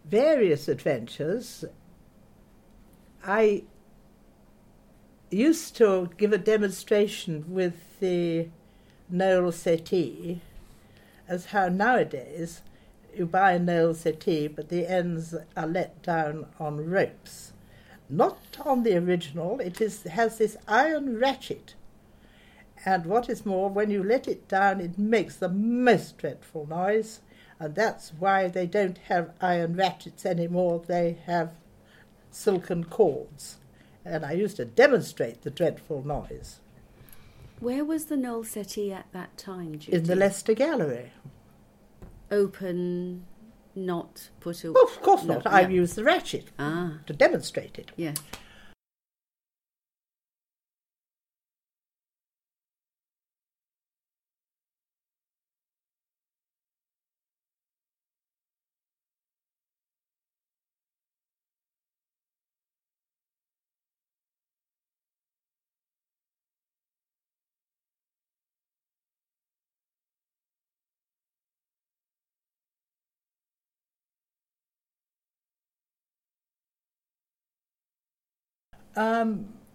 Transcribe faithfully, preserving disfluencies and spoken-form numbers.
various adventures. I used to give a demonstration with the Knoll settee, as how nowadays you buy a Knoll settee, but the ends are let down on ropes. Not on the original, it is has this iron ratchet. And what is more, when you let it down, it makes the most dreadful noise, and that's why they don't have iron ratchets anymore. They have silken cords. And I used to demonstrate the dreadful noise. Where was the Knoll settee at that time, Judy? In the Leicester Gallery. Open, not put a... Well, of course no, not. yeah. I used the ratchet ah. to demonstrate it. Yes. Um,